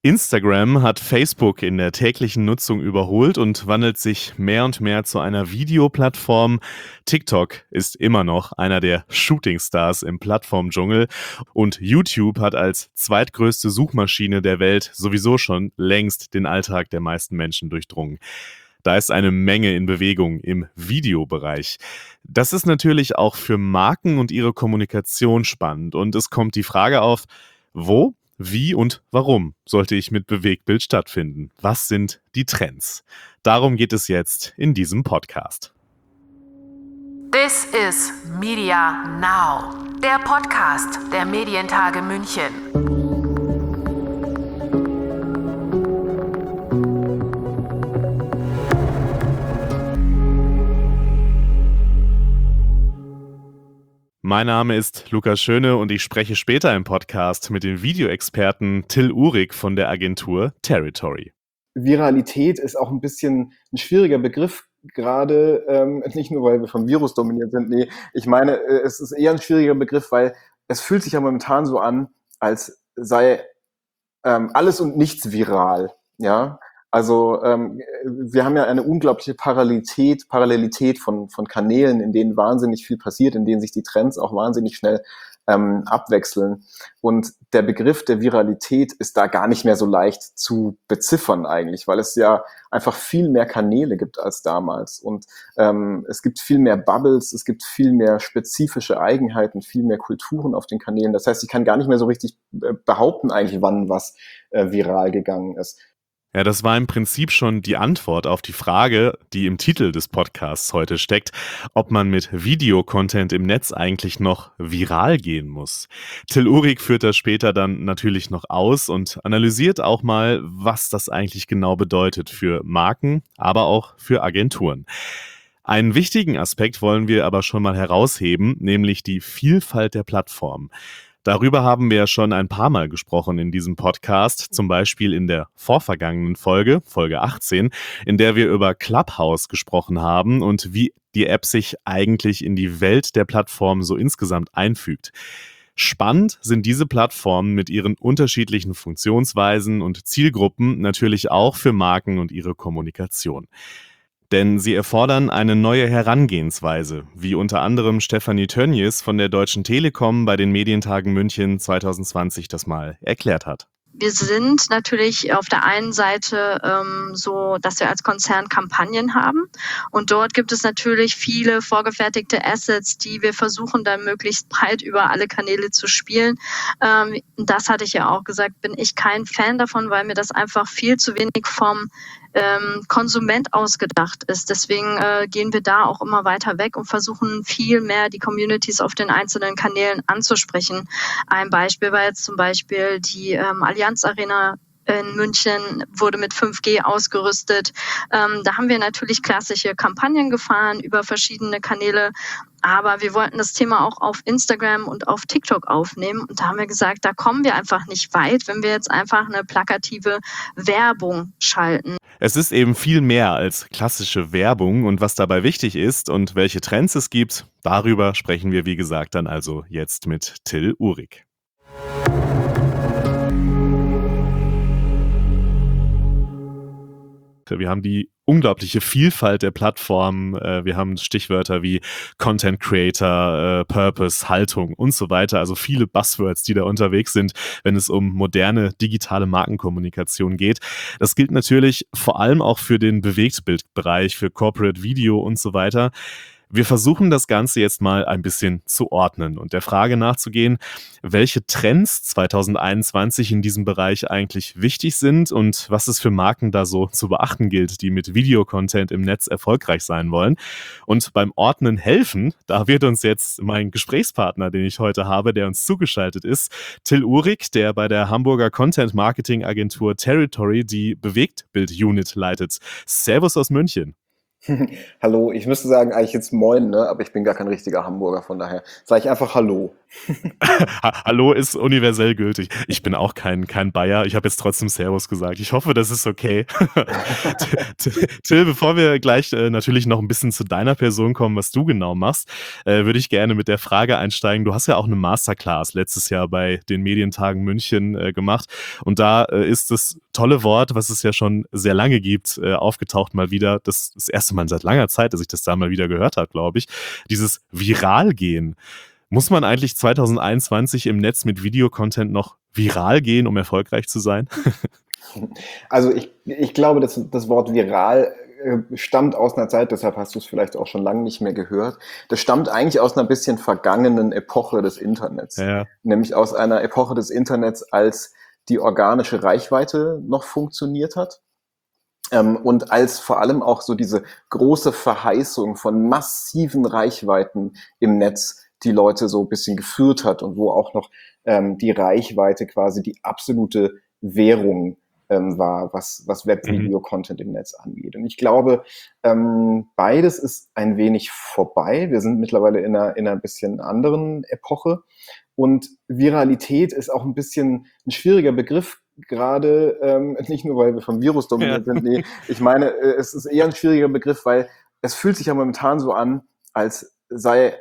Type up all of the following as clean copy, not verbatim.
Instagram hat Facebook in der täglichen Nutzung überholt und wandelt sich mehr und mehr zu einer Videoplattform. TikTok ist immer noch einer der Shootingstars im Plattformdschungel und YouTube hat als zweitgrößte Suchmaschine der Welt sowieso schon längst den Alltag der meisten Menschen durchdrungen. Da ist eine Menge in Bewegung im Videobereich. Das ist natürlich auch für Marken und ihre Kommunikation spannend und es kommt die Frage auf, wo, wie und warum sollte ich mit Bewegtbild stattfinden? Was sind die Trends? Darum geht es jetzt in diesem Podcast. This is Media Now, der Podcast der Medientage München. Mein Name ist Lukas Schöne und ich spreche später im Podcast mit dem Videoexperten Till Uhrig von der Agentur Territory. Viralität ist auch ein bisschen ein schwieriger Begriff, gerade nicht nur, weil wir vom Virus dominiert sind. Nee, ich meine, es ist eher ein schwieriger Begriff, weil es fühlt sich ja momentan so an, als sei alles und nichts viral. Ja, also wir haben ja eine unglaubliche Parallelität von Kanälen, in denen wahnsinnig viel passiert, in denen sich die Trends auch wahnsinnig schnell abwechseln. Und der Begriff der Viralität ist da gar nicht mehr so leicht zu beziffern eigentlich, weil es ja einfach viel mehr Kanäle gibt als damals. Und es gibt viel mehr Bubbles, es gibt viel mehr spezifische Eigenheiten, viel mehr Kulturen auf den Kanälen. Das heißt, ich kann gar nicht mehr so richtig behaupten eigentlich, wann was viral gegangen ist. Ja, das war im Prinzip schon die Antwort auf die Frage, die im Titel des Podcasts heute steckt, ob man mit Videocontent im Netz eigentlich noch viral gehen muss. Till Uhrig führt das später dann natürlich noch aus und analysiert auch mal, was das eigentlich genau bedeutet für Marken, aber auch für Agenturen. Einen wichtigen Aspekt wollen wir aber schon mal herausheben, nämlich die Vielfalt der Plattformen. Darüber haben wir ja schon ein paar Mal gesprochen in diesem Podcast, zum Beispiel in der vorvergangenen Folge, Folge 18, in der wir über Clubhouse gesprochen haben und wie die App sich eigentlich in die Welt der Plattformen so insgesamt einfügt. Spannend sind diese Plattformen mit ihren unterschiedlichen Funktionsweisen und Zielgruppen natürlich auch für Marken und ihre Kommunikation. Denn sie erfordern eine neue Herangehensweise, wie unter anderem Stefanie Tönjes von der Deutschen Telekom bei den Medientagen München 2020 das mal erklärt hat. Wir sind natürlich auf der einen Seite so, dass wir als Konzern Kampagnen haben und dort gibt es natürlich viele vorgefertigte Assets, die wir versuchen dann möglichst breit über alle Kanäle zu spielen. Das hatte ich ja auch gesagt, bin ich kein Fan davon, weil mir das einfach viel zu wenig vom Konsument ausgedacht ist. Deswegen gehen wir da auch immer weiter weg und versuchen viel mehr die Communities auf den einzelnen Kanälen anzusprechen. Ein Beispiel war jetzt zum Beispiel die Allianz Arena in München wurde mit 5G ausgerüstet. Da haben wir natürlich klassische Kampagnen gefahren über verschiedene Kanäle, aber wir wollten das Thema auch auf Instagram und auf TikTok aufnehmen und da haben wir gesagt, da kommen wir einfach nicht weit, wenn wir jetzt einfach eine plakative Werbung schalten. Es ist eben viel mehr als klassische Werbung und was dabei wichtig ist und welche Trends es gibt, darüber sprechen wir wie gesagt dann also jetzt mit Till Uhrig. Wir haben die unglaubliche Vielfalt der Plattformen. Wir haben Stichwörter wie Content Creator, Purpose, Haltung und so weiter. Also viele Buzzwords, die da unterwegs sind, wenn es um moderne digitale Markenkommunikation geht. Das gilt natürlich vor allem auch für den Bewegtbildbereich, für Corporate Video und so weiter. Wir versuchen das Ganze jetzt mal ein bisschen zu ordnen und der Frage nachzugehen, welche Trends 2021 in diesem Bereich eigentlich wichtig sind und was es für Marken da so zu beachten gilt, die mit Videocontent im Netz erfolgreich sein wollen. Und beim Ordnen helfen, da wird uns jetzt mein Gesprächspartner, den ich heute habe, der uns zugeschaltet ist, Till Uhrig, der bei der Hamburger Content-Marketing-Agentur Territory die Bewegtbild-Unit leitet. Servus aus München. Hallo, ich müsste sagen eigentlich jetzt Moin, ne? Aber ich bin gar kein richtiger Hamburger, von daher sage ich einfach Hallo. Hallo ist universell gültig. Ich bin auch kein Bayer. Ich habe jetzt trotzdem Servus gesagt. Ich hoffe, das ist okay. Till, bevor wir gleich natürlich noch ein bisschen zu deiner Person kommen, was du genau machst, würde ich gerne mit der Frage einsteigen. Du hast ja auch eine Masterclass letztes Jahr bei den Medientagen München gemacht. Und da ist das tolle Wort, was es ja schon sehr lange gibt, aufgetaucht mal wieder. Das erste Mal seit langer Zeit, dass ich das da mal wieder gehört habe, glaube ich. Dieses Viralgehen. Muss man eigentlich 2021 im Netz mit Videocontent noch viral gehen, um erfolgreich zu sein? Also ich glaube, dass das Wort viral stammt aus einer Zeit, deshalb hast du es vielleicht auch schon lange nicht mehr gehört. Das stammt eigentlich aus einer bisschen vergangenen Epoche des Internets. Ja. Nämlich aus einer Epoche des Internets, als die organische Reichweite noch funktioniert hat. Und als vor allem auch so diese große Verheißung von massiven Reichweiten im Netz die Leute so ein bisschen geführt hat und wo auch noch die Reichweite quasi die absolute Währung war, was Webvideo-Content im Netz angeht. Und ich glaube, beides ist ein wenig vorbei. Wir sind mittlerweile in einer bisschen anderen Epoche. Und Viralität ist auch ein bisschen ein schwieriger Begriff, gerade nicht nur, weil wir vom Virus dominiert sind. Nee, ich meine, es ist eher ein schwieriger Begriff, weil es fühlt sich ja momentan so an, als sei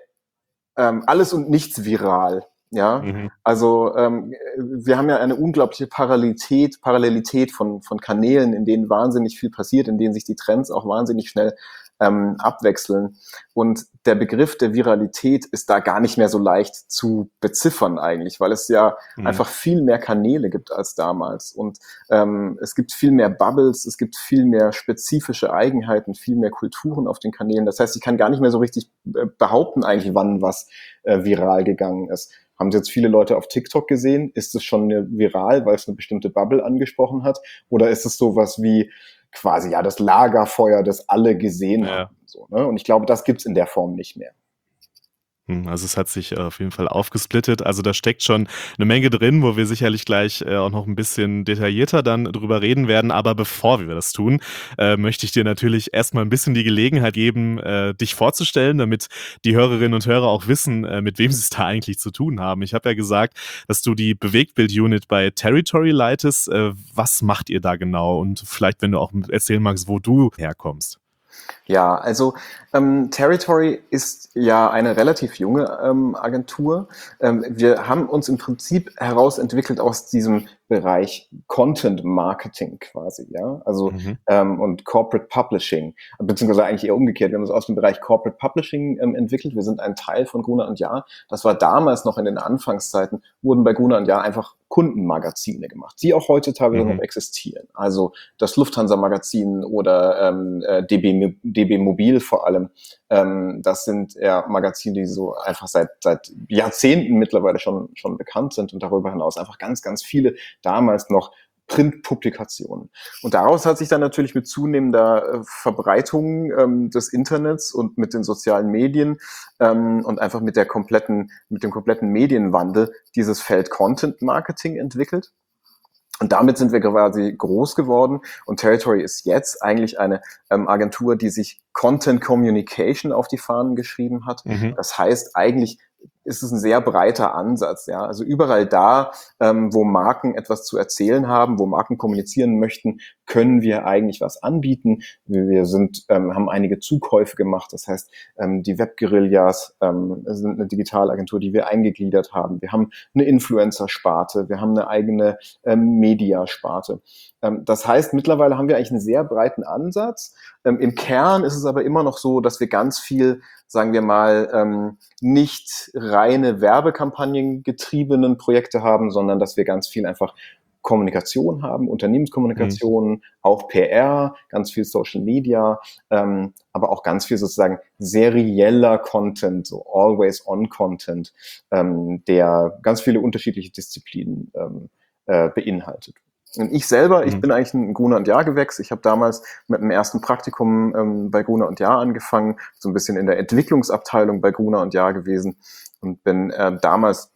alles und nichts viral. Ja, also wir haben ja eine unglaubliche Parallelität von Kanälen, in denen wahnsinnig viel passiert, in denen sich die Trends auch wahnsinnig schnell abwechseln. Und der Begriff der Viralität ist da gar nicht mehr so leicht zu beziffern eigentlich, weil es ja einfach viel mehr Kanäle gibt als damals. Und es gibt viel mehr Bubbles, es gibt viel mehr spezifische Eigenheiten, viel mehr Kulturen auf den Kanälen. Das heißt, ich kann gar nicht mehr so richtig behaupten eigentlich, wann was viral gegangen ist. Haben Sie jetzt viele Leute auf TikTok gesehen? Ist es schon viral, weil es eine bestimmte Bubble angesprochen hat? Oder ist es sowas wie quasi ja das Lagerfeuer, das alle gesehen haben? So, ne? Und ich glaube, das gibt's in der Form nicht mehr. Also es hat sich auf jeden Fall aufgesplittet. Also da steckt schon eine Menge drin, wo wir sicherlich gleich auch noch ein bisschen detaillierter dann drüber reden werden. Aber bevor wir das tun, möchte ich dir natürlich erstmal ein bisschen die Gelegenheit geben, dich vorzustellen, damit die Hörerinnen und Hörer auch wissen, mit wem sie es da eigentlich zu tun haben. Ich habe ja gesagt, dass du die Bewegtbild-Unit bei Territory leitest. Was macht ihr da genau? Und vielleicht, wenn du auch erzählen magst, wo du herkommst. Ja, also Territory ist ja eine relativ junge Agentur. Wir haben uns im Prinzip herausentwickelt aus diesem Bereich Content Marketing quasi, ja, also und Corporate Publishing, beziehungsweise eigentlich eher umgekehrt. Wir haben uns aus dem Bereich Corporate Publishing entwickelt. Wir sind ein Teil von Gruner und Jahr. Das war damals noch in den Anfangszeiten, wurden bei Gruner und Jahr einfach Kundenmagazine gemacht, die auch heute teilweise noch existieren. Also das Lufthansa-Magazin oder DB Mobil vor allem. Das sind ja Magazine, die so einfach seit Jahrzehnten mittlerweile schon bekannt sind und darüber hinaus einfach ganz, ganz viele damals noch Printpublikationen. Und daraus hat sich dann natürlich mit zunehmender Verbreitung des Internets und mit den sozialen Medien und einfach mit dem kompletten Medienwandel dieses Feld Content Marketing entwickelt. Und damit sind wir quasi groß geworden. Und Territory ist jetzt eigentlich eine Agentur, die sich Content Communication auf die Fahnen geschrieben hat. Das heißt, eigentlich ist es ein sehr breiter Ansatz. Ja? Also überall da, wo Marken etwas zu erzählen haben, wo Marken kommunizieren möchten, können wir eigentlich was anbieten. Wir haben einige Zukäufe gemacht. Das heißt, die Webguerillas sind eine Digitalagentur, die wir eingegliedert haben. Wir haben eine Influencer-Sparte. Wir haben eine eigene Media-Sparte. Das heißt, mittlerweile haben wir eigentlich einen sehr breiten Ansatz. Im Kern ist es aber immer noch so, dass wir ganz viel, sagen wir mal, nicht reine Werbekampagnen getriebenen Projekte haben, sondern dass wir ganz viel einfach Kommunikation haben, Unternehmenskommunikation, auch PR, ganz viel Social Media, aber auch ganz viel sozusagen serieller Content, so Always-on-Content, der ganz viele unterschiedliche Disziplinen beinhaltet. Und ich selber, ich bin eigentlich ein Gruner und Jahr Gewächs. Ich habe damals mit dem ersten Praktikum bei Gruner und Jahr angefangen, so ein bisschen in der Entwicklungsabteilung bei Gruner und Jahr gewesen und bin damals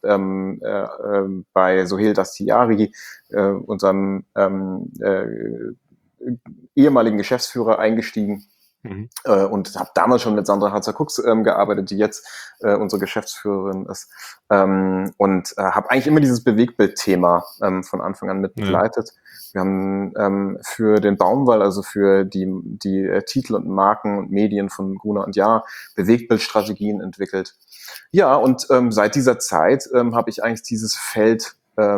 bei Sohail Dastiari, unserem ehemaligen Geschäftsführer, eingestiegen Mhm. Und habe damals schon mit Sandra Harzer-Cooks gearbeitet, die jetzt unsere Geschäftsführerin ist. Und habe eigentlich immer dieses Bewegtbild-Thema von Anfang an mit begleitet. Wir haben für den Baumwall, also für die Titel und Marken und Medien von Gruner und Jahr, Bewegtbildstrategien entwickelt. Ja, und seit dieser Zeit habe ich eigentlich dieses Feld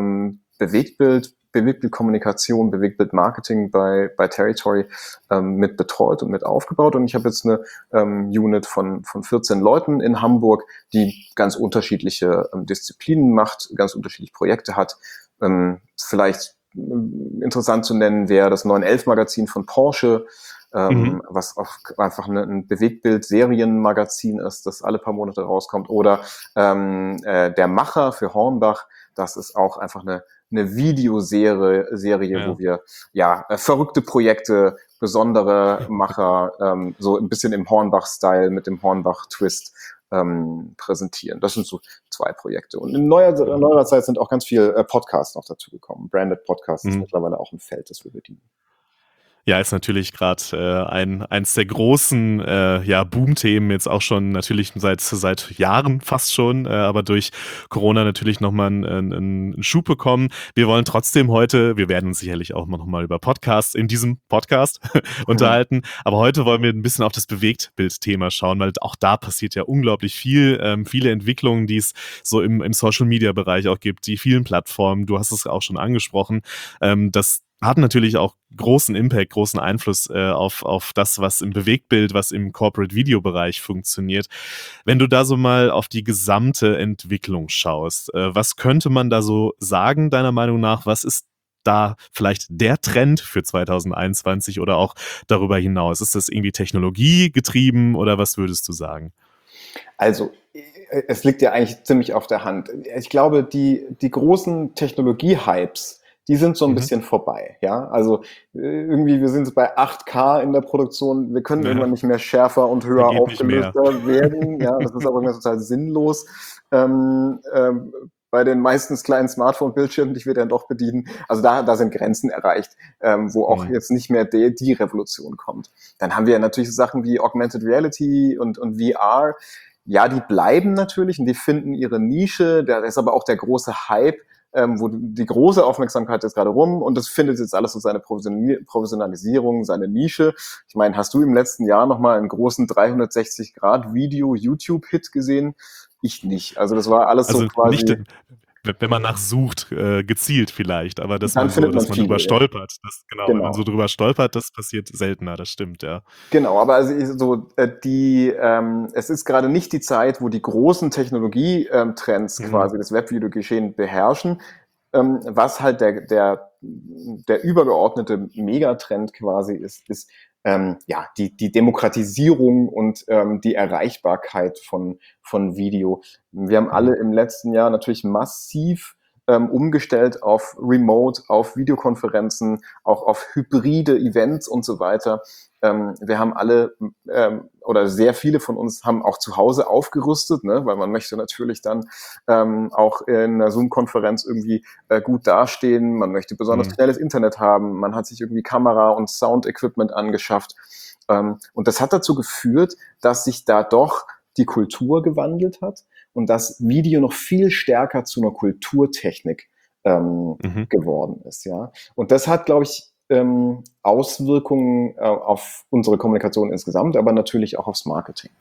Bewegtbildkommunikation, Bewegtbildmarketing bei Territory mit betreut und mit aufgebaut. Und ich habe jetzt eine Unit von 14 Leuten in Hamburg, die ganz unterschiedliche Disziplinen macht, ganz unterschiedliche Projekte hat. Vielleicht interessant zu nennen wäre das 911-Magazin von Porsche, was auch einfach ein Bewegtbild-Serienmagazin ist, das alle paar Monate rauskommt. Oder der Macher für Hornbach, das ist auch einfach eine Videoserie, wo wir verrückte Projekte, besondere Macher, so ein bisschen im Hornbach-Style mit dem Hornbach-Twist präsentieren. Das sind so 2 Projekte. Und in neuerer Zeit sind auch ganz viel Podcasts noch dazu gekommen. Branded Podcasts ist mittlerweile auch ein Feld, das wir bedienen. Ja, ist natürlich gerade eins der großen Boom-Themen, jetzt auch schon natürlich seit Jahren fast schon, aber durch Corona natürlich nochmal einen Schub bekommen. Wir wollen trotzdem heute, wir werden uns sicherlich auch noch mal über Podcasts in diesem Podcast unterhalten, aber heute wollen wir ein bisschen auf das Bewegtbild-Thema schauen, weil auch da passiert ja unglaublich viel, viele Entwicklungen, die es so im Social-Media-Bereich auch gibt, die vielen Plattformen, du hast es auch schon angesprochen, das hat natürlich auch großen Impact, großen Einfluss auf das, was im Bewegtbild, was im Corporate-Video-Bereich funktioniert. Wenn du da so mal auf die gesamte Entwicklung schaust, was könnte man da so sagen, deiner Meinung nach? Was ist da vielleicht der Trend für 2021 oder auch darüber hinaus? Ist das irgendwie technologiegetrieben oder was würdest du sagen? Also, es liegt ja eigentlich ziemlich auf der Hand. Ich glaube, die großen Technologie-Hypes, die sind so ein bisschen vorbei, ja. Also irgendwie, wir sind bei 8K in der Produktion, wir können irgendwann nicht mehr schärfer und höher aufgelöster werden. Ja, das ist aber irgendwie total sinnlos. Bei den meistens kleinen Smartphone-Bildschirmen, die wir dann doch bedienen. Also da sind Grenzen erreicht, wo auch jetzt nicht mehr die Revolution kommt. Dann haben wir natürlich so Sachen wie Augmented Reality und VR. Ja, die bleiben natürlich und die finden ihre Nische. Da ist aber auch der große Hype, wo die große Aufmerksamkeit ist gerade rum und das findet jetzt alles so seine Professionalisierung, seine Nische. Ich meine, hast du im letzten Jahr nochmal einen großen 360-Grad-Video-YouTube-Hit gesehen? Ich nicht. Also das war alles so quasi... Nicht, wenn man nachsucht, gezielt vielleicht, aber dass man drüber stolpert. Wenn man so drüber stolpert, das passiert seltener, das stimmt, ja. Genau, aber also es ist gerade nicht die Zeit, wo die großen Technologietrends quasi das Webvideogeschehen beherrschen. Was halt der übergeordnete Megatrend quasi ist die Demokratisierung und die Erreichbarkeit von Video. Wir haben alle im letzten Jahr natürlich massiv umgestellt auf Remote, auf Videokonferenzen, auch auf hybride Events und so weiter. Wir haben alle oder sehr viele von uns haben auch zu Hause aufgerüstet, ne? Weil man möchte natürlich dann auch in einer Zoom-Konferenz irgendwie gut dastehen. Man möchte besonders schnelles Internet haben. Man hat sich irgendwie Kamera- und Sound-Equipment angeschafft. Und das hat dazu geführt, dass sich da doch die Kultur gewandelt hat und dass Video noch viel stärker zu einer Kulturtechnik geworden ist. Ja? Und das hat, glaube ich, Auswirkungen auf unsere Kommunikation insgesamt, aber natürlich auch aufs Marketing.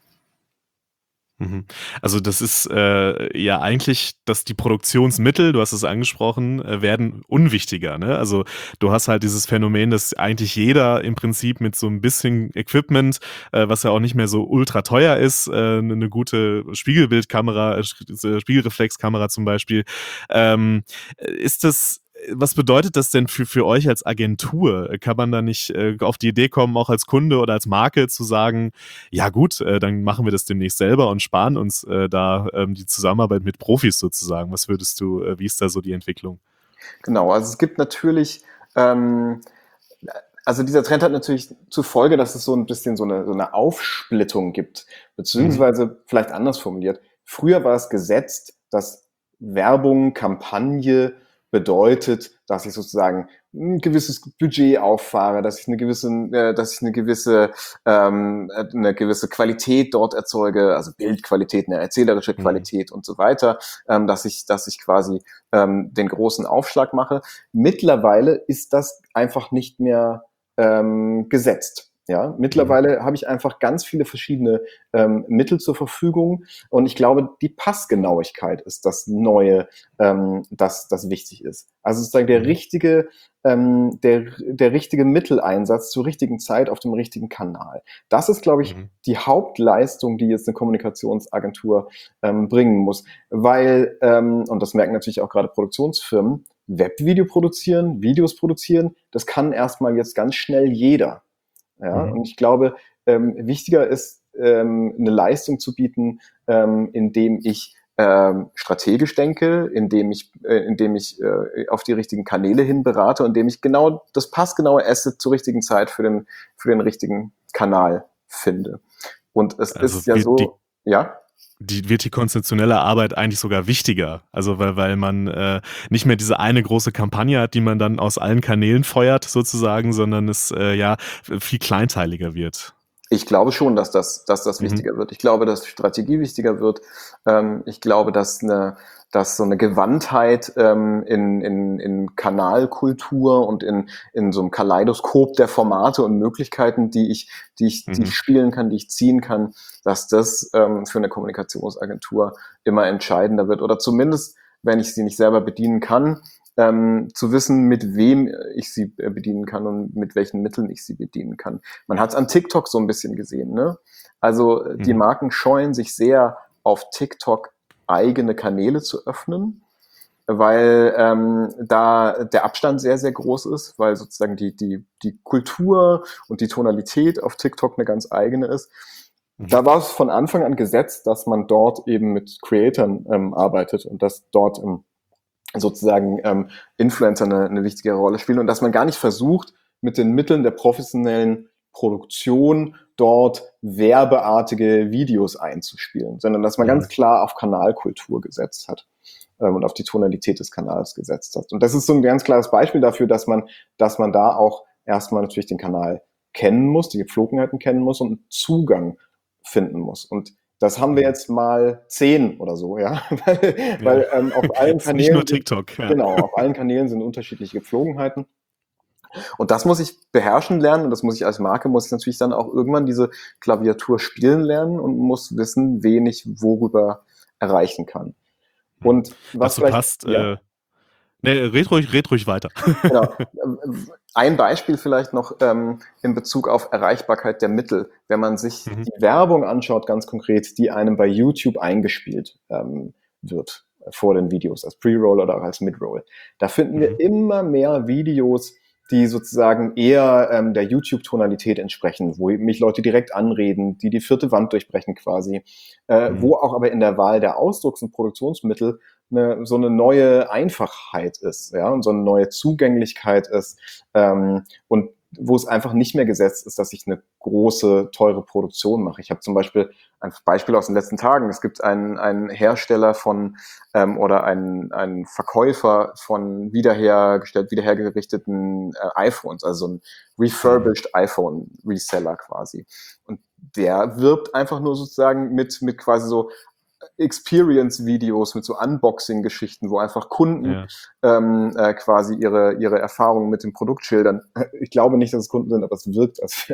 Also das ist ja eigentlich, dass die Produktionsmittel, du hast es angesprochen, werden unwichtiger. Ne? Also du hast halt dieses Phänomen, dass eigentlich jeder im Prinzip mit so ein bisschen Equipment, was ja auch nicht mehr so ultra teuer ist, eine gute Spiegelbildkamera, Spiegelreflexkamera zum Beispiel, ist das... Was bedeutet das denn für euch als Agentur? Kann man da nicht auf die Idee kommen, auch als Kunde oder als Marke zu sagen, ja gut, dann machen wir das demnächst selber und sparen uns die Zusammenarbeit mit Profis sozusagen. Was würdest du, wie ist da so die Entwicklung? Genau, also es gibt natürlich, also dieser Trend hat natürlich zur Folge, dass es so ein bisschen so eine Aufsplittung gibt, beziehungsweise vielleicht anders formuliert. Früher war es gesetzt, dass Werbung, Kampagne bedeutet, dass ich sozusagen ein gewisses Budget auffahre, dass ich eine gewisse Qualität dort erzeuge, also Bildqualität, eine erzählerische Qualität und so weiter, dass ich quasi den großen Aufschlag mache. Mittlerweile ist das einfach nicht mehr gesetzt. Ja, mittlerweile habe ich einfach ganz viele verschiedene Mittel zur Verfügung und ich glaube, die Passgenauigkeit ist das Neue, das wichtig ist. Also sozusagen der richtige Mitteleinsatz zur richtigen Zeit auf dem richtigen Kanal. Das ist, glaube ich, die Hauptleistung, die jetzt eine Kommunikationsagentur bringen muss, weil, und das merken natürlich auch gerade Produktionsfirmen, Webvideo produzieren, Videos produzieren, das kann erstmal jetzt ganz schnell jeder. Ja, und ich glaube, wichtiger ist, eine Leistung zu bieten, indem ich strategisch denke, indem ich auf die richtigen Kanäle hin berate und indem ich genau das passgenaue Asset zur richtigen Zeit für den richtigen Kanal finde. Und es ist ja so, ja? Wird die konzeptionelle Arbeit eigentlich sogar wichtiger. Also weil man nicht mehr diese eine große Kampagne hat, die man dann aus allen Kanälen feuert sozusagen, sondern es viel kleinteiliger wird. Ich glaube schon, dass das wichtiger wird. Ich glaube, dass Strategie wichtiger wird. Ich glaube, dass so eine Gewandtheit in Kanalkultur und in so einem Kaleidoskop der Formate und Möglichkeiten, die ich spielen kann, die ich ziehen kann, dass das für eine Kommunikationsagentur immer entscheidender wird. Oder zumindest, wenn ich sie nicht selber bedienen kann, zu wissen, mit wem ich sie bedienen kann und mit welchen Mitteln ich sie bedienen kann. Man hat es an TikTok so ein bisschen gesehen, ne? Also die Marken scheuen sich sehr, auf TikTok eigene Kanäle zu öffnen, weil da der Abstand sehr, sehr groß ist, weil sozusagen die Kultur und die Tonalität auf TikTok eine ganz eigene ist. Da war es von Anfang an gesetzt, dass man dort eben mit Creatern arbeitet und dass dort sozusagen Influencer eine wichtige Rolle spielen und dass man gar nicht versucht, mit den Mitteln der professionellen Produktion dort werbeartige Videos einzuspielen, sondern dass man ganz klar auf Kanalkultur gesetzt hat und auf die Tonalität des Kanals gesetzt hat. Und das ist so ein ganz klares Beispiel dafür, dass man da auch erstmal natürlich den Kanal kennen muss, die Gepflogenheiten kennen muss und einen Zugang finden muss. Und das haben wir jetzt mal 10 oder so, ja, weil auf allen Kanälen nicht nur TikTok, ja. Genau, auf allen Kanälen sind unterschiedliche Gepflogenheiten. Und das muss ich beherrschen lernen und das muss ich als Marke, muss ich natürlich dann auch irgendwann diese Klaviatur spielen lernen und muss wissen, wen ich worüber erreichen kann. Und was du passt, red ruhig weiter. Genau. Ein Beispiel vielleicht noch in Bezug auf Erreichbarkeit der Mittel. Wenn man sich die Werbung anschaut, ganz konkret, die einem bei YouTube eingespielt wird vor den Videos, als Pre-Roll oder auch als Mid-Roll. Da finden wir immer mehr Videos, die sozusagen eher der YouTube-Tonalität entsprechen, wo mich Leute direkt anreden, die vierte Wand durchbrechen quasi, wo auch aber in der Wahl der Ausdrucks- und Produktionsmittel so eine neue Einfachheit ist, ja, und so eine neue Zugänglichkeit ist, und wo es einfach nicht mehr gesetzt ist, dass ich eine große, teure Produktion mache. Ich habe zum Beispiel ein Beispiel aus den letzten Tagen. Es gibt einen Hersteller von oder einen Verkäufer von wiederhergerichteten iPhones, also so ein refurbished iPhone-Reseller quasi. Und der wirbt einfach nur sozusagen mit quasi so Experience-Videos, mit so Unboxing-Geschichten, wo einfach Kunden quasi ihre Erfahrungen mit dem Produkt schildern. Ich glaube nicht, dass es Kunden sind, aber es wirkt als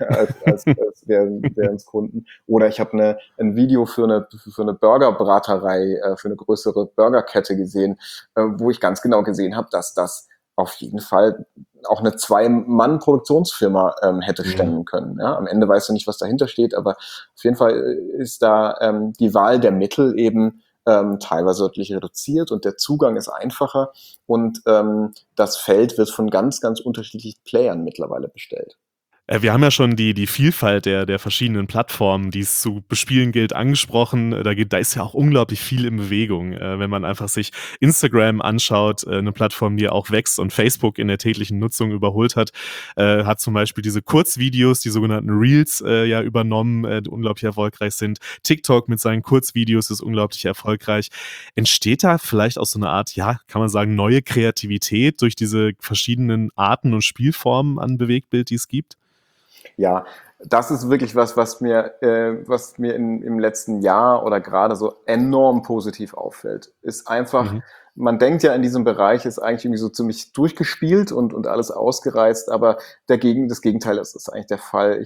wären es Kunden. Oder ich habe ein Video für eine Burgerbraterei, für eine größere Burgerkette gesehen, wo ich ganz genau gesehen habe, dass das auf jeden Fall auch eine 2-Mann-Produktionsfirma hätte stemmen können. Ja? Am Ende weißt du nicht, was dahinter steht, aber auf jeden Fall ist da die Wahl der Mittel eben teilweise deutlich reduziert und der Zugang ist einfacher und das Feld wird von ganz, ganz unterschiedlichen Playern mittlerweile bestellt. Wir haben ja schon die Vielfalt der verschiedenen Plattformen, die es zu bespielen gilt, angesprochen. Da ist ja auch unglaublich viel in Bewegung. Wenn man einfach sich Instagram anschaut, eine Plattform, die ja auch wächst und Facebook in der täglichen Nutzung überholt hat zum Beispiel diese Kurzvideos, die sogenannten Reels, ja übernommen, die unglaublich erfolgreich sind. TikTok mit seinen Kurzvideos ist unglaublich erfolgreich. Entsteht da vielleicht auch so eine Art, ja, kann man sagen, neue Kreativität durch diese verschiedenen Arten und Spielformen an Bewegtbild, die es gibt? Ja, das ist wirklich was mir im letzten Jahr oder gerade so enorm positiv auffällt. Ist einfach, Mhm. man denkt ja in diesem Bereich ist eigentlich irgendwie so ziemlich durchgespielt und alles ausgereizt, aber das Gegenteil ist eigentlich der Fall.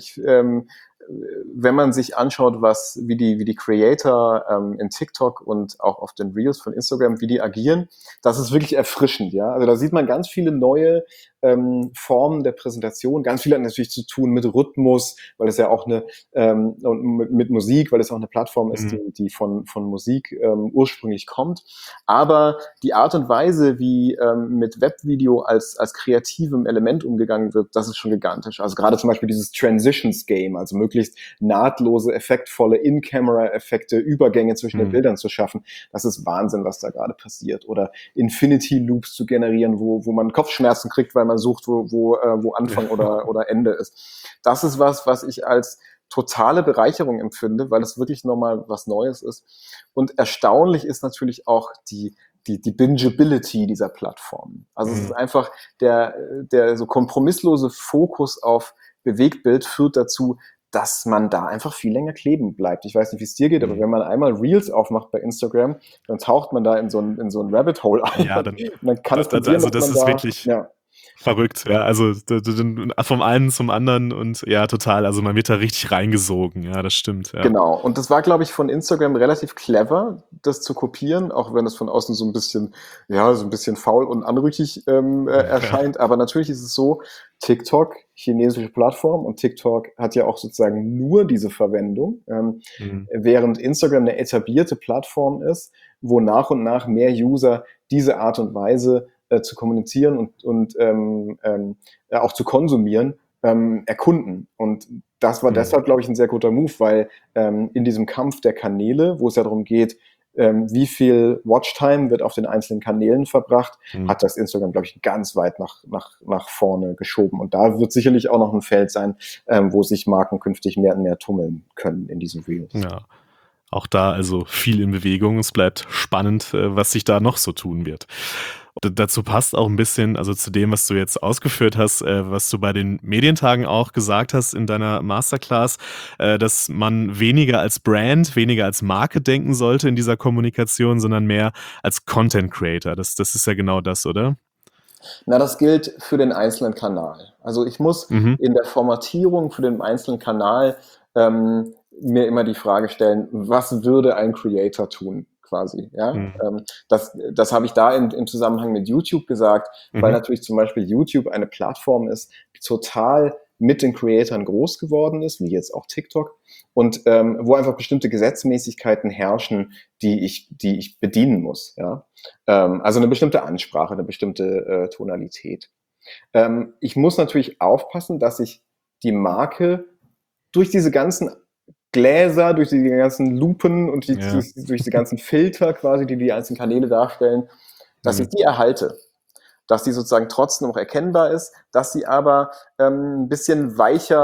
Wenn man sich anschaut, wie die Creator in TikTok und auch auf den Reels von Instagram, wie die agieren, das ist wirklich erfrischend, ja. Also da sieht man ganz viele neue Formen der Präsentation. Ganz viel hat natürlich zu tun mit Rhythmus, weil es ja auch und mit Musik, weil es auch eine Plattform ist, Mhm. die von Musik ursprünglich kommt. Aber die Art und Weise, wie mit Webvideo als kreativem Element umgegangen wird, das ist schon gigantisch. Also gerade zum Beispiel dieses Transitions Game, also möglichst nahtlose, effektvolle In-Camera-Effekte, Übergänge zwischen den Mhm. Bildern zu schaffen. Das ist Wahnsinn, was da gerade passiert. Oder Infinity Loops zu generieren, wo man Kopfschmerzen kriegt, weil man sucht, wo Anfang oder Ende ist. Das ist was ich als totale Bereicherung empfinde, weil es wirklich nochmal was Neues ist. Und erstaunlich ist natürlich auch die Bingeability dieser Plattform. Also es ist Mhm. einfach der so kompromisslose Fokus auf Bewegtbild führt dazu, dass man da einfach viel länger kleben bleibt. Ich weiß nicht, wie es dir geht, aber Mhm. wenn man einmal Reels aufmacht bei Instagram, dann taucht man da in so ein Rabbit Hole ein Ja, und dann kann es passieren, also dass das man ist da, wirklich ja, verrückt, ja. Also vom einen zum anderen und ja, total. Also man wird da richtig reingesogen, ja, das stimmt, ja. genau. Und das war, glaube ich, von Instagram relativ clever, das zu kopieren, auch wenn es von außen so ein bisschen faul und anrüchig Ja. erscheint. Aber natürlich ist es so, TikTok, chinesische Plattform, und TikTok hat ja auch sozusagen nur diese Verwendung, Mhm. während Instagram eine etablierte Plattform ist, wo nach und nach mehr User diese Art und Weise zu kommunizieren und auch zu konsumieren, erkunden. Und das war Mhm. deshalb, glaube ich, ein sehr guter Move, weil in diesem Kampf der Kanäle, wo es ja darum geht, wie viel Watchtime wird auf den einzelnen Kanälen verbracht, Mhm. hat das Instagram, glaube ich, ganz weit nach vorne geschoben. Und da wird sicherlich auch noch ein Feld sein, wo sich Marken künftig mehr und mehr tummeln können in diesen Reels. Ja. Auch da also viel in Bewegung. Es bleibt spannend, was sich da noch so tun wird. Dazu passt auch ein bisschen, also zu dem, was du jetzt ausgeführt hast, was du bei den Medientagen auch gesagt hast in deiner Masterclass, dass man weniger als Brand, weniger als Marke denken sollte in dieser Kommunikation, sondern mehr als Content Creator. Das ist ja genau das, oder? Na, das gilt für den einzelnen Kanal. Also ich muss Mhm. in der Formatierung für den einzelnen Kanal mir immer die Frage stellen, was würde ein Creator tun, quasi. Ja? Mhm. Das habe ich da im Zusammenhang mit YouTube gesagt, weil Mhm. natürlich zum Beispiel YouTube eine Plattform ist, die total mit den Creatoren groß geworden ist, wie jetzt auch TikTok, und wo einfach bestimmte Gesetzmäßigkeiten herrschen, die ich bedienen muss. Ja? Also eine bestimmte Ansprache, eine bestimmte Tonalität. Ich muss natürlich aufpassen, dass ich die Marke durch diese ganzen Gläser, durch die ganzen Lupen und Ja. durch die ganzen Filter quasi, die einzelnen Kanäle darstellen, dass ich Mhm. die erhalte, dass die sozusagen trotzdem noch erkennbar ist, dass sie aber ein bisschen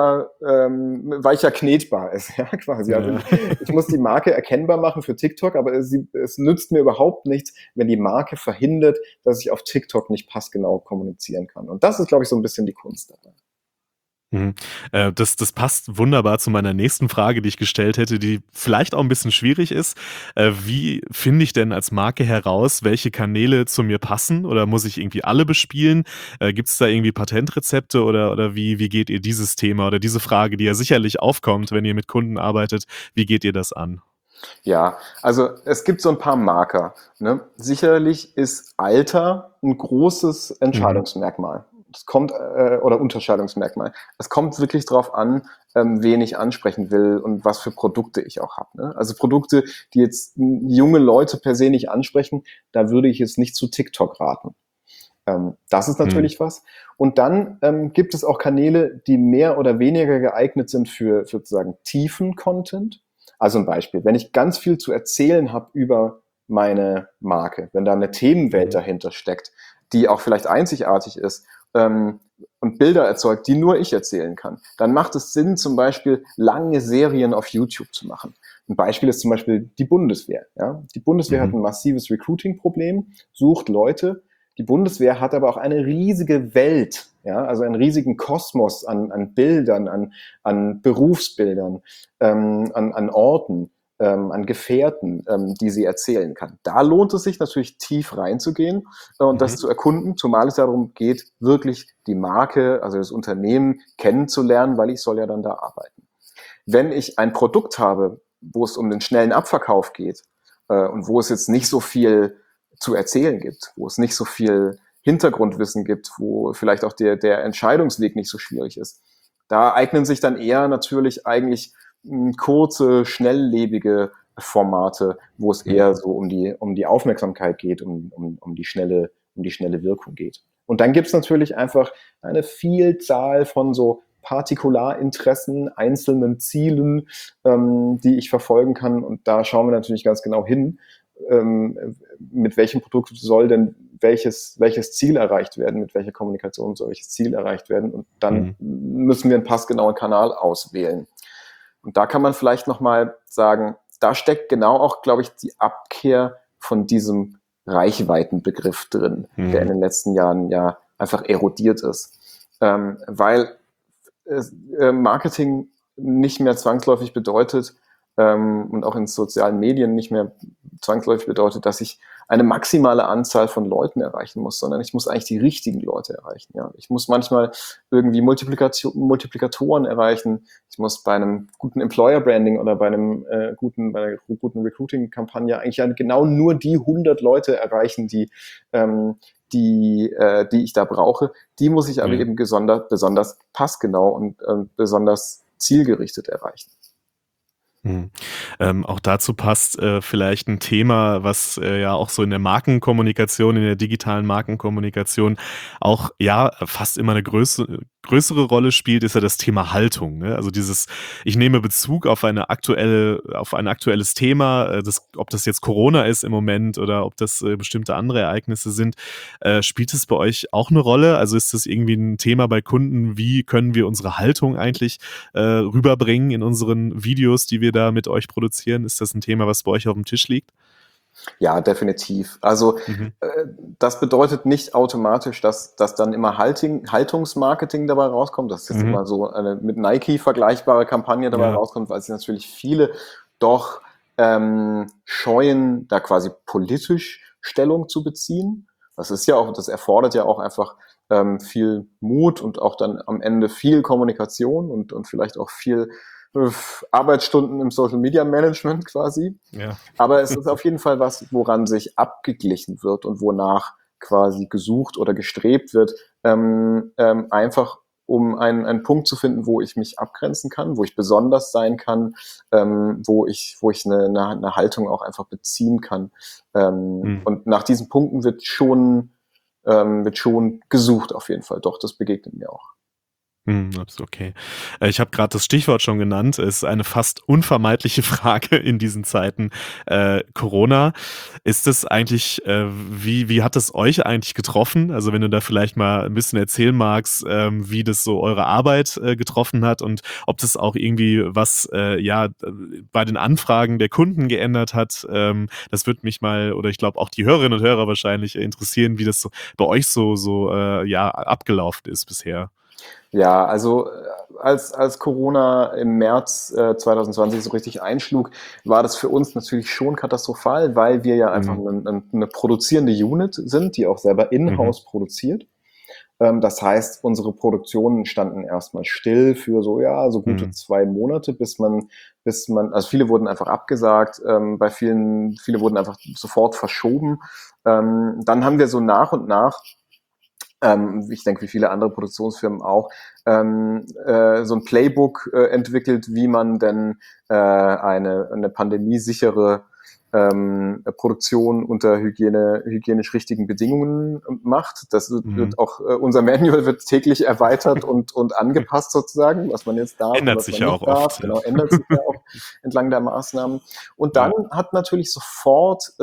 weicher knetbar ist, ja, quasi. Also Ja. ich muss die Marke erkennbar machen für TikTok, aber es nützt mir überhaupt nichts, wenn die Marke verhindert, dass ich auf TikTok nicht passgenau kommunizieren kann. Und das ist, glaube ich, so ein bisschen die Kunst dabei. Mhm. Das passt wunderbar zu meiner nächsten Frage, die ich gestellt hätte, die vielleicht auch ein bisschen schwierig ist. Wie finde ich denn als Marke heraus, welche Kanäle zu mir passen oder muss ich irgendwie alle bespielen? Gibt es da irgendwie Patentrezepte oder wie geht ihr dieses Thema oder diese Frage, die ja sicherlich aufkommt, wenn ihr mit Kunden arbeitet, wie geht ihr das an? Ja, also es gibt so ein paar Marker. Ne? Sicherlich ist Alter ein großes Mhm. Entscheidungsmerkmal. Es kommt, oder Unterscheidungsmerkmal. Es kommt wirklich drauf an, wen ich ansprechen will und was für Produkte ich auch habe. Ne? Also Produkte, die jetzt junge Leute per se nicht ansprechen, da würde ich jetzt nicht zu TikTok raten. Das ist natürlich was. Und dann gibt es auch Kanäle, die mehr oder weniger geeignet sind für sozusagen tiefen Content. Also ein Beispiel, wenn ich ganz viel zu erzählen habe über meine Marke, wenn da eine Themenwelt dahinter steckt, die auch vielleicht einzigartig ist, und Bilder erzeugt, die nur ich erzählen kann, dann macht es Sinn, zum Beispiel lange Serien auf YouTube zu machen. Ein Beispiel ist zum Beispiel die Bundeswehr. Ja? Die Bundeswehr hat ein massives Recruiting-Problem, sucht Leute. Die Bundeswehr hat aber auch eine riesige Welt, ja? Also einen riesigen Kosmos an Bildern, an Berufsbildern, an Orten, an Gefährten, die sie erzählen kann. Da lohnt es sich natürlich tief reinzugehen und das zu erkunden, zumal es darum geht, wirklich die Marke, also das Unternehmen kennenzulernen, weil ich soll ja dann da arbeiten. Wenn ich ein Produkt habe, wo es um den schnellen Abverkauf geht und wo es jetzt nicht so viel zu erzählen gibt, wo es nicht so viel Hintergrundwissen gibt, wo vielleicht auch der Entscheidungsweg nicht so schwierig ist, da eignen sich dann eher natürlich eigentlich kurze, schnelllebige Formate, wo es eher so um die Aufmerksamkeit geht, um die schnelle Wirkung geht. Und dann gibt's natürlich einfach eine Vielzahl von so Partikularinteressen, einzelnen Zielen, die ich verfolgen kann. Und da schauen wir natürlich ganz genau hin, mit welchem Produkt soll denn welches Ziel erreicht werden, mit welcher Kommunikation soll welches Ziel erreicht werden. Und dann müssen wir einen passgenauen Kanal auswählen. Und da kann man vielleicht nochmal sagen, da steckt genau auch, glaube ich, die Abkehr von diesem Reichweitenbegriff drin, der in den letzten Jahren ja einfach erodiert ist. Weil Marketing nicht mehr zwangsläufig bedeutet und auch in sozialen Medien nicht mehr zwangsläufig bedeutet, dass ich eine maximale Anzahl von Leuten erreichen muss, sondern ich muss eigentlich die richtigen Leute erreichen. Ja. Ich muss manchmal irgendwie Multiplikatoren erreichen. Ich muss bei einem guten Employer-Branding oder bei einer guten Recruiting-Kampagne eigentlich genau nur die 100 Leute erreichen, die ich da brauche. Die muss ich aber eben besonders passgenau und besonders zielgerichtet erreichen. Auch dazu passt vielleicht ein Thema, was ja auch so in der Markenkommunikation, in der digitalen Markenkommunikation auch ja fast immer eine größere Rolle spielt, ist ja das Thema Haltung. Ne? Also ich nehme Bezug auf ein aktuelles Thema, ob das jetzt Corona ist im Moment oder ob das bestimmte andere Ereignisse sind. Spielt es bei euch auch eine Rolle? Also ist das irgendwie ein Thema bei Kunden? Wie können wir unsere Haltung eigentlich rüberbringen in unseren Videos, die wir da mit euch produzieren? Ist das ein Thema, was bei euch auf dem Tisch liegt? Ja, definitiv. Also das bedeutet nicht automatisch, dass dann immer Haltungsmarketing dabei rauskommt, dass jetzt immer so eine mit Nike vergleichbare Kampagne dabei rauskommt, weil sich natürlich viele doch scheuen, da quasi politisch Stellung zu beziehen. Das erfordert ja auch einfach viel Mut und auch dann am Ende viel Kommunikation und vielleicht auch viel Arbeitsstunden im Social Media Management quasi. Ja. Aber es ist auf jeden Fall was, woran sich abgeglichen wird und wonach quasi gesucht oder gestrebt wird, einfach um einen Punkt zu finden, wo ich mich abgrenzen kann, wo ich besonders sein kann, wo ich eine Haltung auch einfach beziehen kann. Und nach diesen Punkten wird schon gesucht auf jeden Fall. Doch, das begegnet mir auch. Okay. Ich habe gerade das Stichwort schon genannt. Es ist eine fast unvermeidliche Frage in diesen Zeiten. Corona. Ist es eigentlich, wie hat es euch eigentlich getroffen? Also wenn du da vielleicht mal ein bisschen erzählen magst, wie das so eure Arbeit getroffen hat und ob das auch irgendwie was bei den Anfragen der Kunden geändert hat. Das würde mich mal, oder ich glaube auch die Hörerinnen und Hörer wahrscheinlich interessieren, wie das so bei euch so abgelaufen ist bisher. Ja, also als Corona im März 2020 so richtig einschlug, war das für uns natürlich schon katastrophal, weil wir ja einfach eine produzierende Unit sind, die auch selber in-house produziert. Das heißt, unsere Produktionen standen erstmal still für so gute 2 Monate, bis man, also viele wurden einfach abgesagt, viele wurden einfach sofort verschoben. Dann haben wir so nach und nach, ich denke, wie viele andere Produktionsfirmen auch, so ein Playbook entwickelt, wie man denn eine pandemiesichere Produktion unter hygienisch richtigen Bedingungen macht. Das wird auch, unser Manual wird täglich erweitert und angepasst sozusagen, was man jetzt darf. Ändert was sich man ja nicht auch darf. oft. Genau, ändert sich ja auch entlang der Maßnahmen. Und dann hat natürlich sofort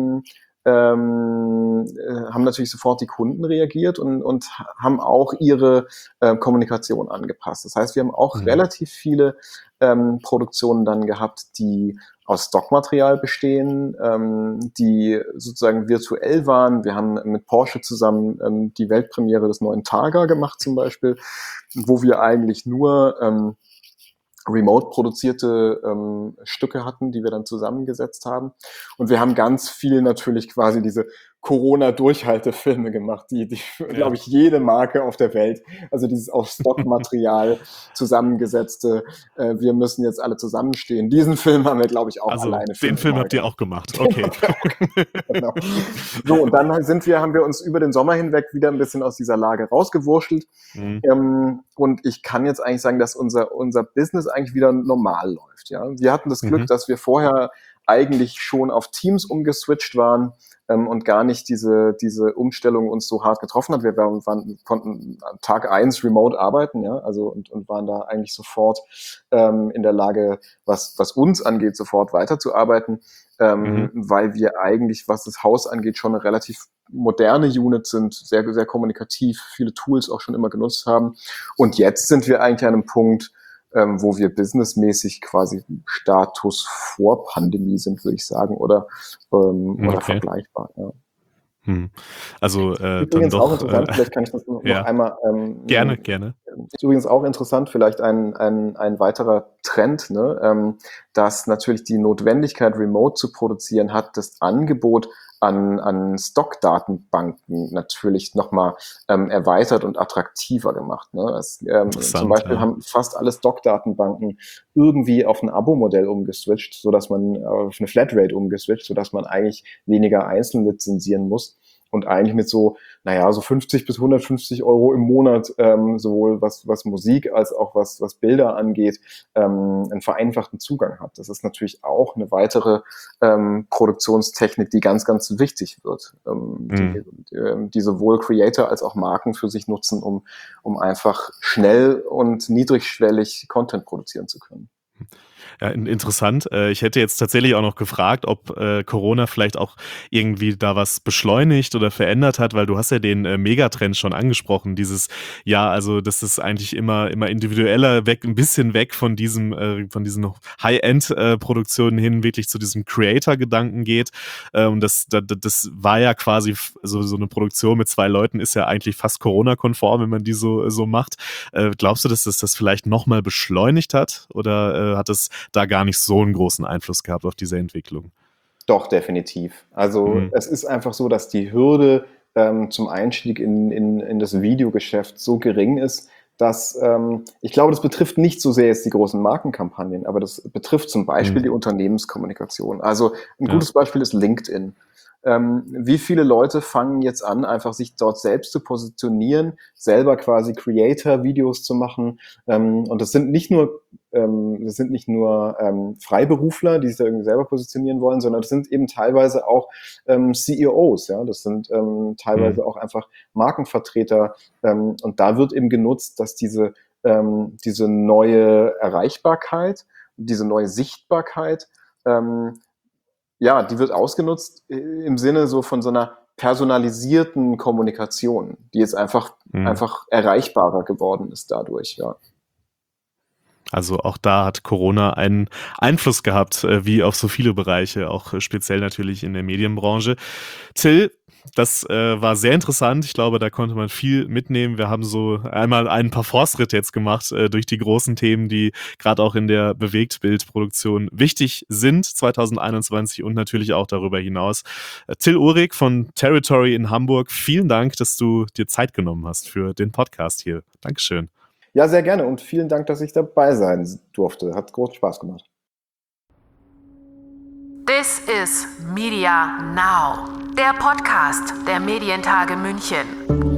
haben natürlich sofort die Kunden reagiert und haben auch ihre Kommunikation angepasst. Das heißt, wir haben auch relativ viele Produktionen dann gehabt, die aus Stockmaterial bestehen, die sozusagen virtuell waren. Wir haben mit Porsche zusammen die Weltpremiere des neuen Targa gemacht zum Beispiel, wo wir eigentlich nur remote produzierte Stücke hatten, die wir dann zusammengesetzt haben. Und wir haben ganz viel natürlich quasi diese Corona-Durchhaltefilme gemacht, die glaube ich, jede Marke auf der Welt, also dieses aus Stockmaterial zusammengesetzte, wir müssen jetzt alle zusammenstehen. Diesen Film haben wir, glaube ich, auch alleine. Den Film habt ihr auch gemacht, okay. Genau. So, und dann haben wir uns über den Sommer hinweg wieder ein bisschen aus dieser Lage rausgewurschtelt. Und ich kann jetzt eigentlich sagen, dass unser Business eigentlich wieder normal läuft. Ja? Wir hatten das Glück, dass wir vorher eigentlich schon auf Teams umgeswitcht waren und gar nicht diese Umstellung uns so hart getroffen hat. Wir konnten an Tag 1 remote arbeiten, ja, also und waren da eigentlich sofort in der Lage, was uns angeht, sofort weiterzuarbeiten, weil wir eigentlich, was das Haus angeht, schon eine relativ moderne Unit sind, sehr, sehr kommunikativ, viele Tools auch schon immer genutzt haben. Und jetzt sind wir eigentlich an einem Punkt, wo wir businessmäßig quasi Status vor Pandemie sind, würde ich sagen, oder vergleichbar. Ja. Also übrigens dann doch. Auch interessant, vielleicht kann ich das noch einmal. Gerne. Ist übrigens auch interessant, vielleicht ein weiterer Trend, ne, dass natürlich die Notwendigkeit, remote zu produzieren, hat das Angebot an Stockdatenbanken natürlich nochmal erweitert und attraktiver gemacht. Ne? Zum Beispiel haben fast alle Stockdatenbanken irgendwie auf ein Abo-Modell umgeswitcht, sodass man auf eine Flatrate umgeswitcht, sodass man eigentlich weniger einzeln lizenzieren muss. Und eigentlich mit so 50 bis 150 Euro im Monat, sowohl was Musik als auch was Bilder angeht, einen vereinfachten Zugang hat. Das ist natürlich auch eine weitere Produktionstechnik, die ganz, ganz wichtig wird, die sowohl Creator als auch Marken für sich nutzen, um einfach schnell und niedrigschwellig Content produzieren zu können. Ja, interessant. Ich hätte jetzt tatsächlich auch noch gefragt, ob Corona vielleicht auch irgendwie da was beschleunigt oder verändert hat, weil du hast ja den Megatrend schon angesprochen, also das ist eigentlich immer individueller ein bisschen weg von diesen High-End-Produktionen hin, wirklich zu diesem Creator-Gedanken geht. Und das war ja quasi so eine Produktion mit 2 Leuten ist ja eigentlich fast Corona-konform, wenn man die so macht. Glaubst du, dass das vielleicht nochmal beschleunigt hat oder hat es da gar nicht so einen großen Einfluss gehabt auf diese Entwicklung? Doch, definitiv. Also es ist einfach so, dass die Hürde zum Einstieg in das Videogeschäft so gering ist, dass ich glaube, das betrifft nicht so sehr jetzt die großen Markenkampagnen, aber das betrifft zum Beispiel die Unternehmenskommunikation. Also ein gutes Beispiel ist LinkedIn. Wie viele Leute fangen jetzt an, einfach sich dort selbst zu positionieren, selber quasi Creator-Videos zu machen. Und das sind nicht nur Freiberufler, die sich da irgendwie selber positionieren wollen, sondern das sind eben teilweise auch CEOs. Ja? Das sind teilweise auch einfach Markenvertreter. Und da wird eben genutzt, dass diese neue Erreichbarkeit, diese neue Sichtbarkeit, die wird ausgenutzt im Sinne so von so einer personalisierten Kommunikation, die jetzt einfach erreichbarer geworden ist dadurch, ja. Also auch da hat Corona einen Einfluss gehabt, wie auf so viele Bereiche, auch speziell natürlich in der Medienbranche. Till, das war sehr interessant. Ich glaube, da konnte man viel mitnehmen. Wir haben so einmal einen Parforce-Ritt jetzt gemacht durch die großen Themen, die gerade auch in der Bewegtbildproduktion wichtig sind 2021 und natürlich auch darüber hinaus. Till Uhrig von Territory in Hamburg, vielen Dank, dass du dir Zeit genommen hast für den Podcast hier. Dankeschön. Ja, sehr gerne und vielen Dank, dass ich dabei sein durfte. Hat großen Spaß gemacht. This is Media Now, der Podcast der Medientage München.